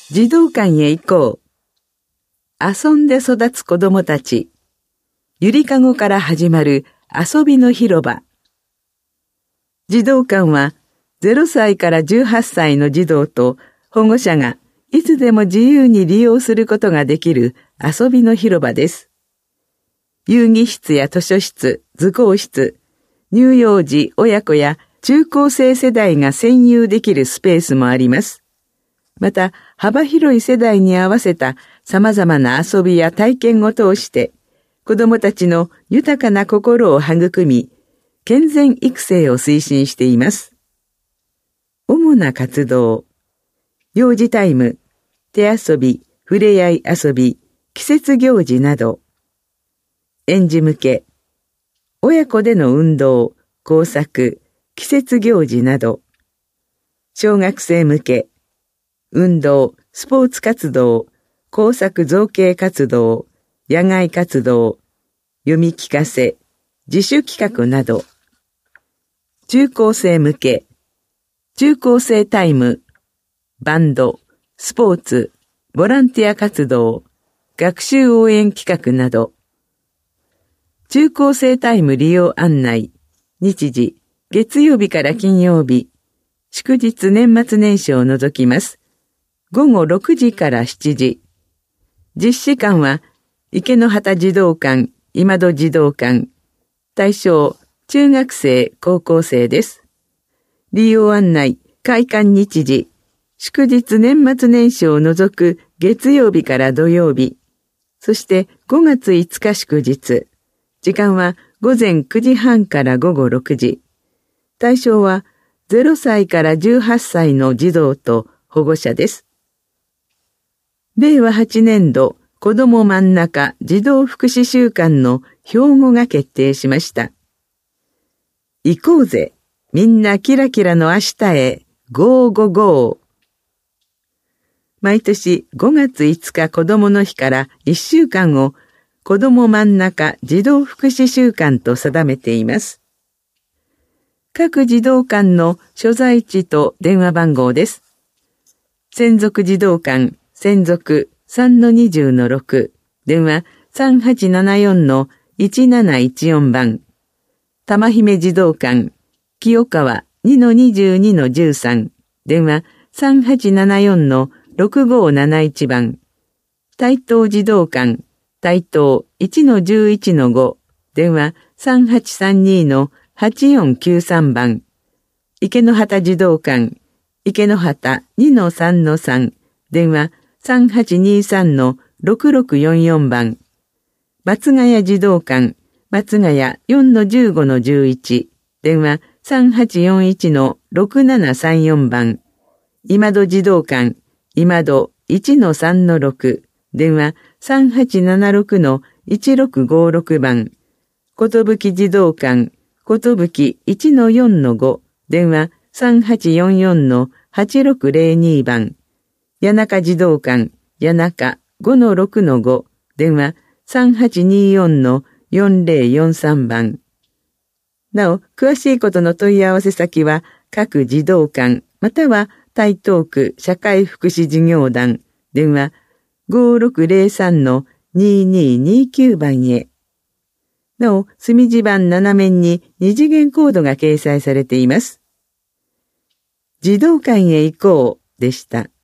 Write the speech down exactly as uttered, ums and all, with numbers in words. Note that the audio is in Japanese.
児童館へ行こう。遊んで育つ子供たち。ゆりかごから始まる遊びの広場。児童館はゼロさいからじゅうはっさいの児童と保護者がいつでも自由に利用することができる遊びの広場です。遊戯室や図書室、図工室、乳幼児、親子や中高生世代が占有できるスペースもあります。また、幅広い世代に合わせた様々な遊びや体験を通して、子どもたちの豊かな心を育み、健全育成を推進しています。主な活動、幼児タイム、手遊び、ふれあい遊び、季節行事など、園児向け、親子での運動、工作、季節行事など、小学生向け、運動、スポーツ活動、工作造形活動、野外活動、読み聞かせ、自主企画など、中高生向け、中高生タイム、バンド、スポーツ、ボランティア活動、学習応援企画など、中高生タイム利用案内、日時、月曜日から金曜日、祝日年末年始を除きます。ごごろくじからしちじ。実施館は、池之端児童館、今戸児童館。対象、中学生、高校生です。利用案内、開館日時、祝日年末年始を除く月曜日から土曜日。そしてごがついつか祝日。時間はごぜんくじはんからごごろくじ。対象はゼロさいからじゅうはっさいの児童と保護者です。れいわはちねんど子ども真ん中児童福祉週間の標語が決定しました。行こうぜ、みんなキラキラの明日へ、ゴーゴーゴー。毎年ごがついつか子どもの日からいっしゅうかんを子ども真ん中児童福祉週間と定めています。各児童館の所在地と電話番号です。専属児童館、専属 さんのにじゅうのろく、電話 さんはちななよんのいちなないちよん 番。玉姫児童館、清川 にのにじゅうにのじゅうさん、電話 さんはちななよんのろくごなないち 番。台東児童館、台東 いちのじゅういちのご、電話 さんはちさんにのはちよんきゅうさん 番。池之端児童館、池之端 にのさんのさん、電話さんはちにさんのろくろくよんよん 番。松ヶ谷児童館、松ヶ谷 よんのじゅうごのじゅういち、電話さんはちよんいちのろくななさんよん 番。今戸児童館、今戸 いちのさんのろく、電話さんはちななろくのいちろくごろく 番。寿児童館、寿 いちのよんのご、電話さんはちよんよんのはちろくぜろに 番。谷中児童館、谷中 ごのろくのご、電話さんはちによんのよんぜろよんさん 番。なお、詳しいことの問い合わせ先は各児童館、または台東区社会福祉事業団、電話ごろくぜろさんのにににきゅう 番へ。なお、墨字盤斜面に二次元コードが掲載されています。児童館へ行こうでした。